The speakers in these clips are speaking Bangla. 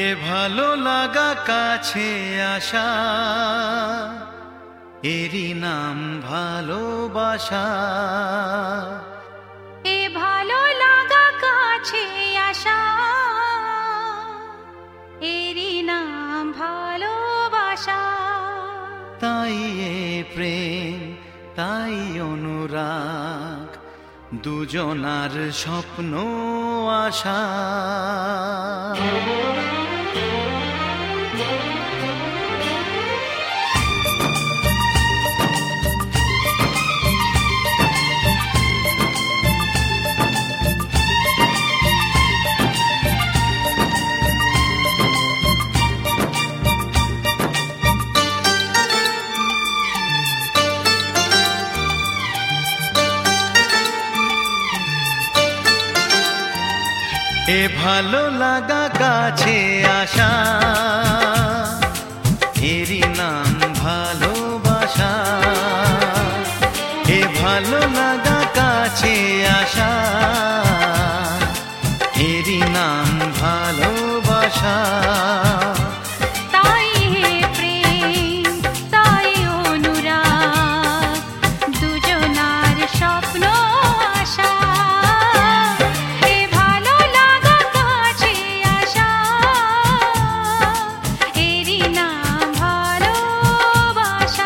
এ ভালো লাগা কাছে আসা, এরই নাম ভালোবাসা। এ ভালো লাগা কাছে আসা, এরই নাম ভালোবাসা। তাই এ প্রেম, তাই অনুরাগ, দুজনার স্বপ্ন আশা। এ ভালো লাগা কাছে আসা, এরই নাম ভালোবাসা। এ ভালো লাগা কাছে আসা, এরই নাম ভালোবাসা। তাই হে প্রেম, তাই অনুরাগ, দুজনার স্বপ্ন আশা। এ ভালো লাগা কাছে আসা, এরই নাম ভালোবাসা।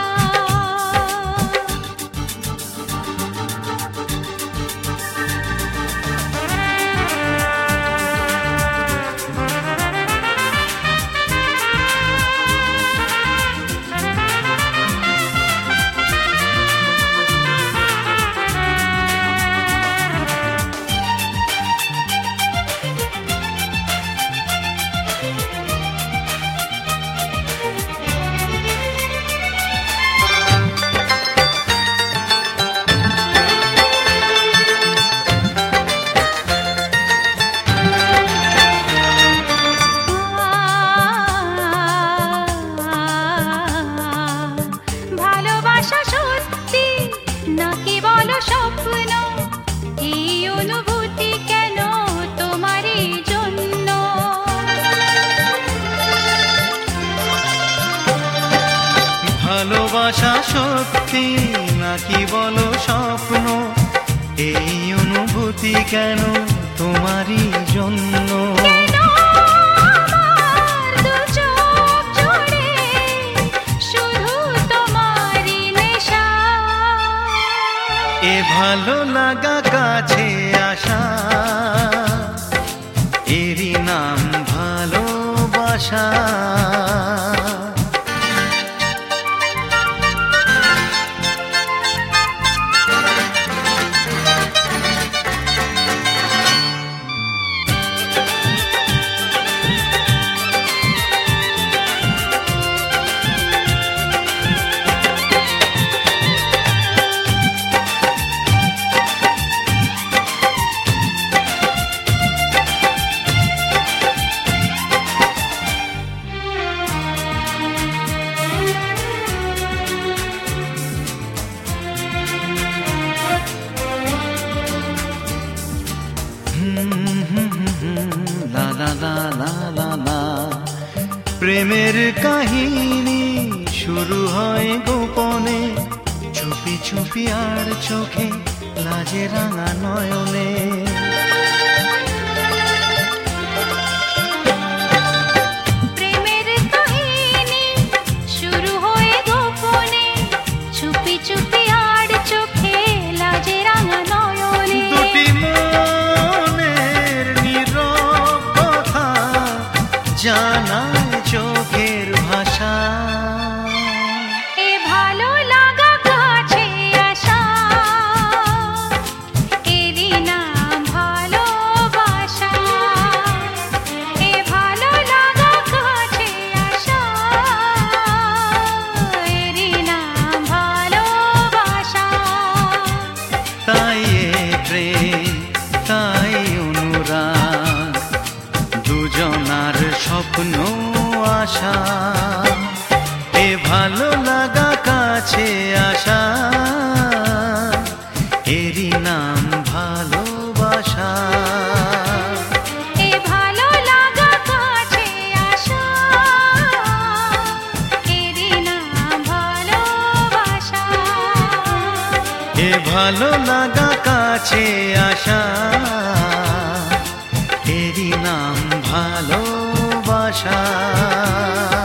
ভালোবাসা সত্যি নাকি বলো স্বপ্ন, এই অনুভূতি কেন তোমারই জন্য? ভালোবাসা সত্যি নাকি বলো স্বপ্ন, এই অনুভূতি কেন তোমারই জন্য? কেন আমার দু চোখ জুড়ে শুধু তোমারই নেশা? এ ভালো লাগা কাছে আসা, এরই নাম ভালোবাসা। লা লা লা লা লা লা। প্রেমের কাহিনী শুরু হয় গোপনে, চুপি চুপি আর চোখে লাজে রাঙা নয়নে। প্রেমের কাহিনী শুরু হয়ে গোপনে, চুপি চুপি আর চোখে লাজে রাঙা নয়নে। দুটি মনের নীরব কথা জানায় চোখের ভাষা। এ ভালো লাগা কাছে আসা, এরই নাম ভালোবাসা। এ ভালো লাগা কাছে আসা, এরই নাম ভালোবাসা। তাই এ প্রেম, তাই অনুরাগ, দুজনার স্বপ্ন আশা। এ ভালো লাগা কাছে আসা, এরই নাম ভালোবাসা। এ ভালো লাগা কাছে এ ভালো লাগা কাছে আসা, এরই নাম ভালোবাসা।